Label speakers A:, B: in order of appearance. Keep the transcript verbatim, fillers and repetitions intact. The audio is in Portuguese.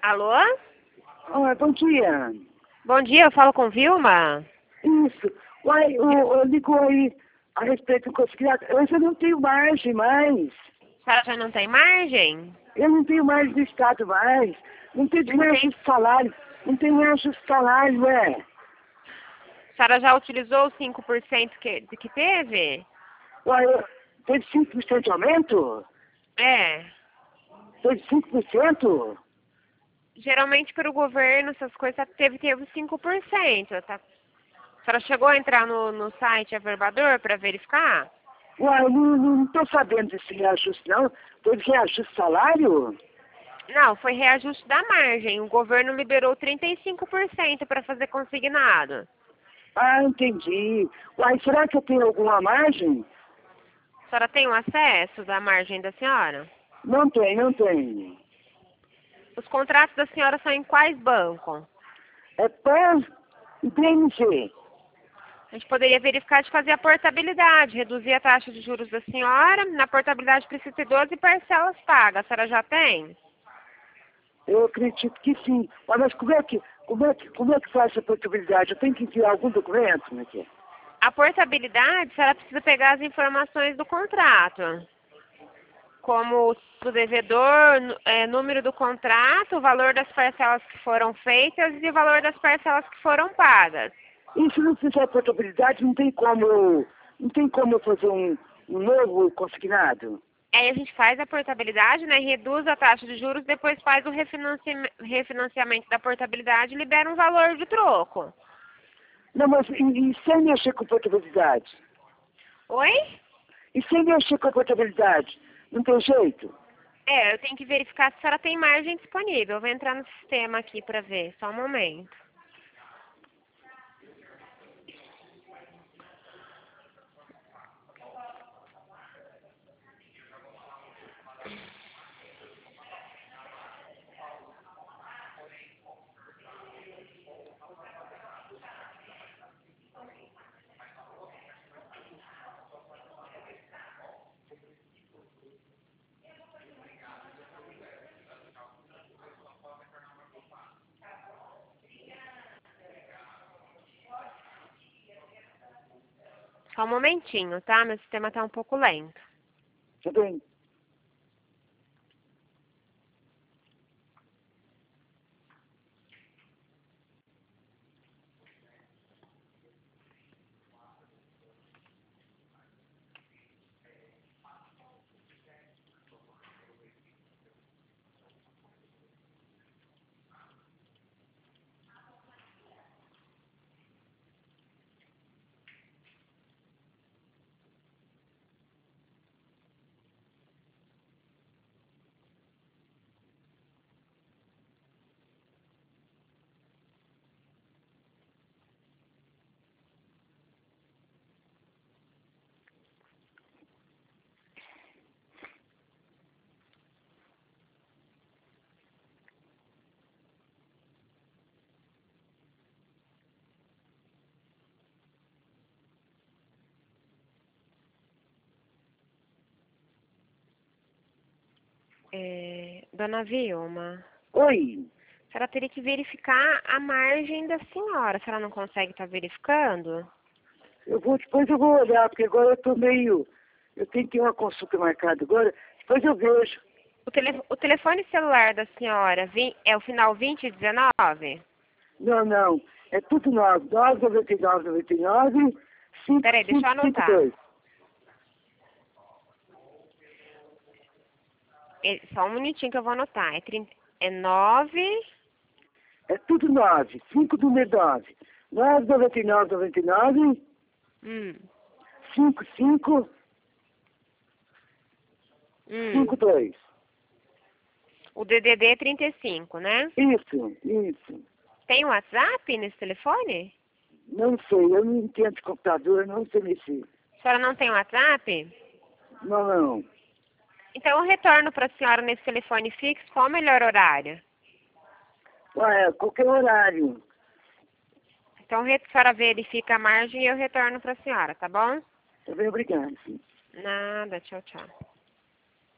A: Alô?
B: Ah, bom dia.
A: Bom dia, eu falo com Vilma.
B: Isso. Uai, eu, eu ligo aí a respeito do consignado. Eu já não tenho margem mais.
A: A senhora já não tem margem?
B: Eu não tenho mais do Estado mais. Não tenho
A: Não
B: mais
A: tem?
B: ajuste de salário. Não tenho mais ajuste de salário, é.
A: A senhora já utilizou os cinco por cento que, de que teve?
B: Uai, eu- teve cinco por cento de aumento?
A: É.
B: Teve cinco por cento?
A: Geralmente para o governo essas coisas teve, teve cinco por cento. Tá? A senhora chegou a entrar no, no site Averbador para verificar?
B: Uai, eu não, não estou sabendo desse reajuste, não. Teve reajuste de salário?
A: Não, foi reajuste da margem. O governo liberou trinta e cinco por cento para fazer consignado.
B: Ah, entendi. Uai, será que eu tenho alguma margem?
A: A senhora tem o acesso da margem da senhora?
B: Não tem, não tem.
A: Os contratos da senhora são em quais bancos?
B: É P A N e B M G.
A: A gente poderia verificar de fazer a portabilidade, reduzir a taxa de juros da senhora. Na portabilidade precisa ter doze parcelas pagas. A senhora já tem?
B: Eu acredito que sim. Mas mas como é que, como é que, como é que faz essa portabilidade? Eu tenho que enviar algum documento, como é que é?
A: A portabilidade, a senhora precisa pegar as informações do contrato, como o devedor, nu- é, número do contrato, o valor das parcelas que foram feitas e o valor das parcelas que foram pagas.
B: E se não fizer portabilidade, não tem como eu, não tem como eu fazer um, um novo consignado?
A: Aí a gente faz a portabilidade, né, reduz a taxa de juros, depois faz o refinanciam- refinanciamento da portabilidade e libera um valor de troco.
B: Não, mas e, e sem mexer com portabilidade?
A: Oi?
B: E sem mexer com a portabilidade? Não tem jeito?
A: É, eu tenho que verificar se a senhora tem margem disponível. Eu vou entrar no sistema aqui para ver, só um momento. Só um momentinho, tá? Meu sistema tá um pouco lento.
B: Tá bem.
A: É, dona Vilma,
B: Oi.
A: a senhora teria que verificar a margem da senhora. A senhora não consegue estar verificando?
B: Eu vou, depois eu vou olhar, porque agora eu tô meio... Eu tenho que ter uma consulta marcada agora. Depois eu vejo.
A: O, tele, o telefone celular da senhora vi- é o final vinte dezenove?
B: Não, não. É tudo nove. nove noventa e nove noventa e nove cinco
A: Peraí, deixa eu
B: cinco cinco
A: anotar.
B: dois.
A: É, só um minutinho que eu vou anotar. É, trinta, é nove...
B: É tudo nove. cinco do nove. nove noventa e nove noventa e nove
A: Hum,
B: cinco cinco
A: hum.
B: cinco dois.
A: O D D D é trinta e cinco, né?
B: Isso, isso.
A: Tem WhatsApp nesse telefone?
B: Não sei, eu não entendo de computador, não sei mexer.
A: A senhora não tem WhatsApp?
B: Não, não.
A: Então eu retorno para a senhora nesse telefone fixo. Qual o melhor horário?
B: Ué, qualquer horário.
A: Então a senhora verifica a margem e eu retorno para a senhora, tá bom?
B: Tá bem, obrigado. Sim.
A: Nada, tchau, tchau.